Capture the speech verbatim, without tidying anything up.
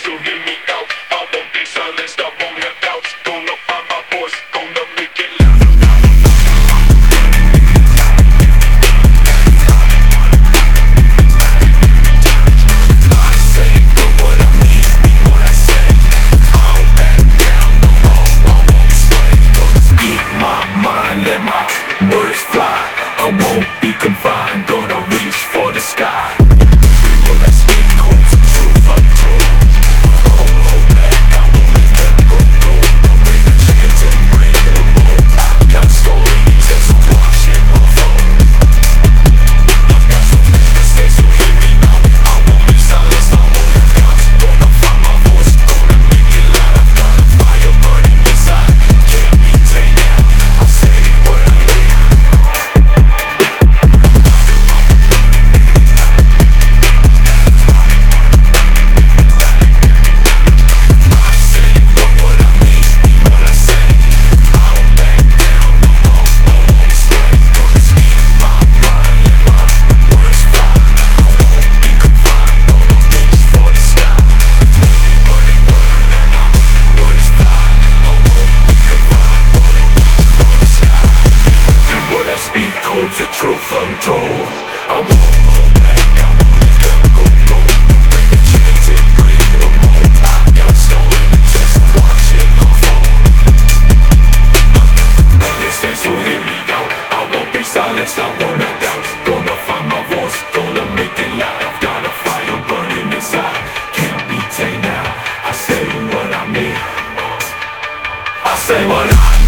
so hear me out. I won't be silenced, I won't have doubts. Gonna find my voice, gonna make it loud. Words fly, I won't be confined. Gonna reach for the sky. People that speak holds the truth untold. I won't hold back, I won't let them go. I'll bring the chance and bring the bold. I've got stories that's watching unfold. I've got so many mistakes, so hear me now. I won't be silenced, I won't have doubts. Gonna find my voice, gonna make it loud. I've got a fire burning inside, can't be tamed down. I'll say what I mean. The truth untold. I won't hold back, I won't let them go. Bring the chance and bring the mold. I've got stories just watching unfold. Listen, so hear me out. I won't be silenced, I won't have doubts. Gonna find my voice, gonna make it loud. I've got a fire burning inside, can't be tamed now. I say what I mean, I say what I mean.